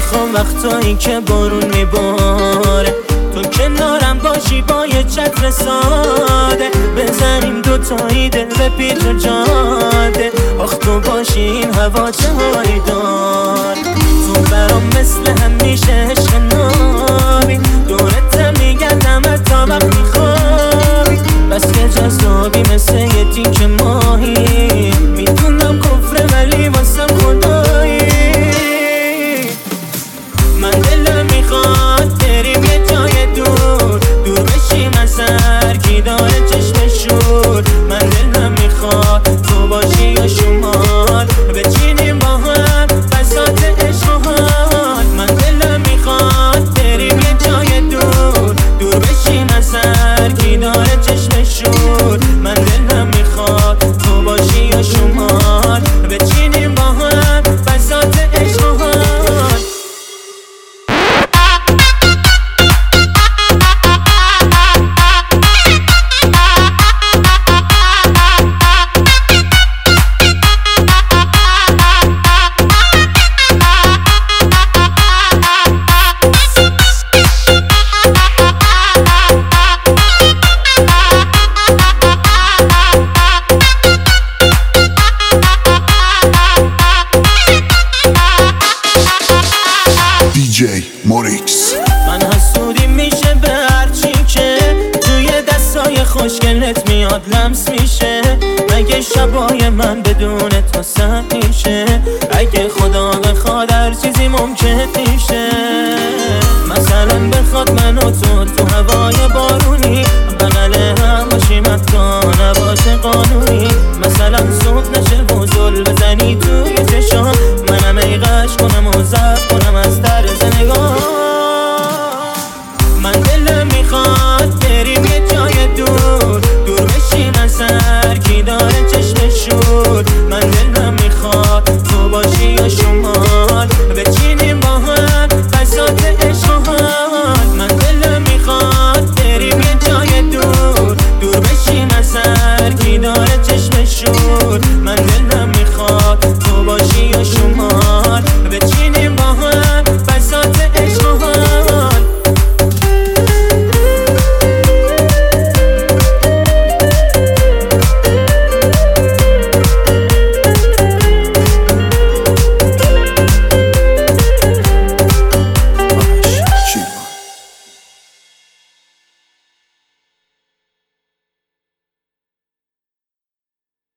میخوام وقتایی که بارون میباره تو کنارم باشی با یه چتر ساده، بزنیم دوتایی دل به پیچ و جاده. آخ تو باشی این هوا چه حالی دار، تو برام مثل همیشه عشق نابی، دورت میگردم تا وقت میخوابی، بس که جذابی مثل یه تیک ماهی، میدونم کفره ولی واسم خدایی. من دلم میخواد بریم یه جای دور، دور بشیم از سر کی داره چشم شور. من دلم میخواد تو باشی یا شمال، بچینیم با هم بساط عشق و حال. من دلم میخواد بریم یه جای دور، دور بشیم از سر کی داره چشم شور. من دلم میخواد تو باشی یا شمال، بچینیم با هم بساط عشق و حال. موریکس من حسودی میشه به هرچی که توی دستای خوشگلت میاد لمس میشه. مگه شبای من بدون تو سر میشه؟ اگه خدا بخواد هر چیزی ممکن میشه. مثلا بخواد من و تو هوای بارونی